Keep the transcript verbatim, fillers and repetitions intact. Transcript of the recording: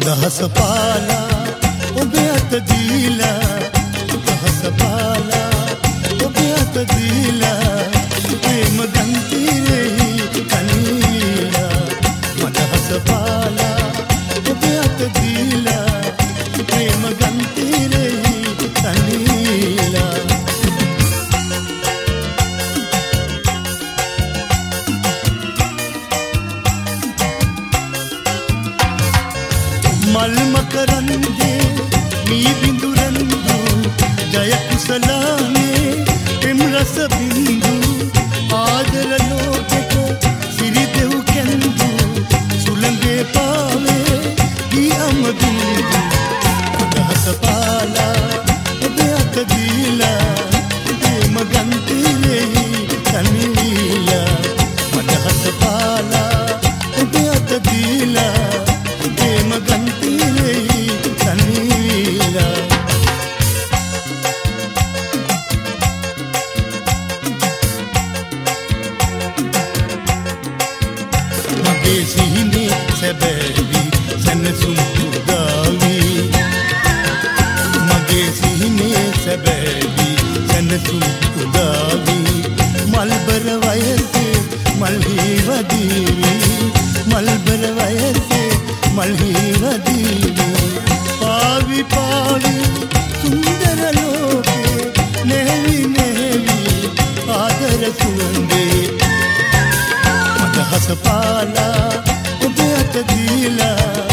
මදහස පාලා ඔබේ අත දීලා මදහස පාලා ඔබේ අත දීලා ප්‍රේම ගන්තිරෙහි කනීලා මදහස පාලා ඔබේ අත දීලා ප්‍රේම ගන්තිරෙහි කනීලා මල් මකරන්දේ මී බිඳුරන්දු ජය කුසලානේ එම් රස බින්දු ආදර ලෝකෙක සිරි දෙව් කැන්දු සුළඟේ පාවේ දී අමදුන්දු මදහස පාලා ඔබේ අත දීලා ප්‍රේම ගන්තිරෙහි කනීලා මදහස පාලා ඔබේ අත දීලා ප්‍රේම ගන්තිරෙහි කනීලා මගේ සිහිනේ සැබෑවි සැනසුම් පුදාවි මගේ සිහිනේ සැබෑවි සැනසුම් පුදාවි මල්බර වයසේ මල්හි වදීවි මල්බර වයසේ මල්හි වදීවි පාවි පාවි සුන්දර ලෝකේ නැවි නැවි ආදර සුවඳේ මදහස පාලා ඔබේ අත දීලා